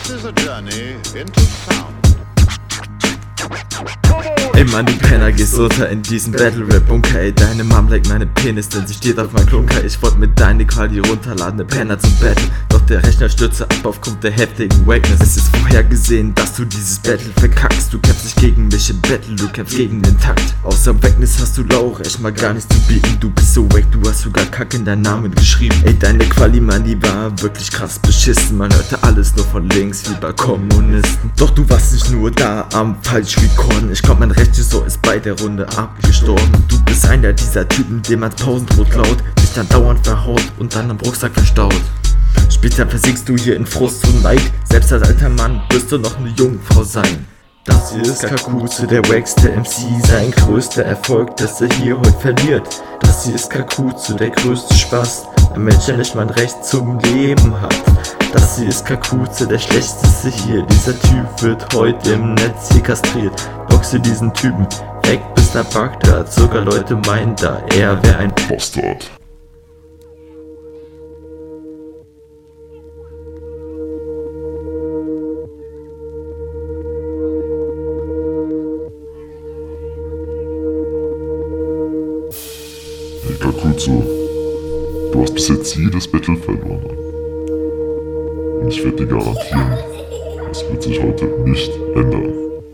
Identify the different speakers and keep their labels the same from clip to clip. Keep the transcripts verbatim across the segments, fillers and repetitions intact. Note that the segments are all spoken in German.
Speaker 1: This is a journey into sound.
Speaker 2: Ey Mann, du Penner, gehst unter in diesen Battle-Rap-Bunker. Ey, deine Mom leckt meine Penis, denn sie steht auf meinem Klunker. Ich wollt mit deine Quali runterladen, ne Penner zum Battle. Doch der Rechner stürze ab aufgrund der heftigen Wakeness. Es ist vorhergesehen, dass du dieses Battle verkackst. Du kämpfst nicht gegen mich im Battle, du kämpfst gegen den Takt. Außer Wackness hast du Lauch, echt mal gar nichts zu bieten. Du bist so wack, du hast sogar Kack in deinen Namen geschrieben. Ey, deine Quali, Mann, die war wirklich krass beschissen. Man hörte alles nur von links, wie bei Kommunisten. Doch du warst nicht nur da am falsch recorden. Ich glaub, mein Recht so ist bei der Runde abgestorben. Du bist einer dieser Typen, dem man Pausenbrot klaut, dich dann dauernd verhaut und dann am Rucksack verstaut. Später versinkst du hier in Frust und Neid. Selbst als alter Mann wirst du noch eine Jungfrau sein. Das hier ist Kakuze, der wackste M C, sein größter Erfolg, dass er hier heute verliert. Das hier ist Kakuze, der größte Spaß, ein Mensch, der nicht mal ein Recht zum Leben hat. Das hier ist Kakuze, der schlechteste hier, dieser Typ wird heute im Netz hier kastriert. Boxe diesen Typen weg bis nach Bagdad, sogar Leute meinen da, er wäre ein Bastard.
Speaker 3: Hey Kakuze, du hast bis jetzt jedes Battle verloren. Und ich werde dir garantieren, das wird sich heute nicht ändern.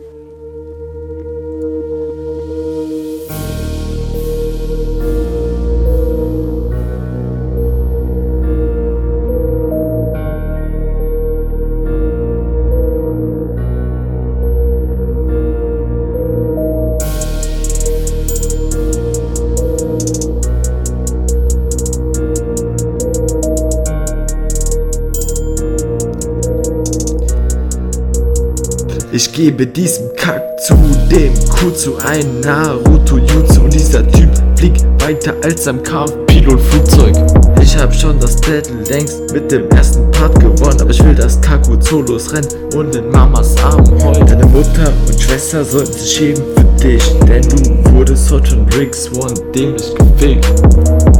Speaker 2: Ich gebe diesem Kack zu dem Kuzu ein Naruto Jutsu und dieser Typ fliegt weiter als am Kampfpilotflugzeug. Ich hab schon das Battle längst mit dem ersten Part gewonnen, aber ich will, dass Kakuzu losrennt und in Mamas Armen heult. Deine Mutter und Schwester sollten sich schämen für dich, denn du wurdest heute schon Rick Swan dämlich gefickt.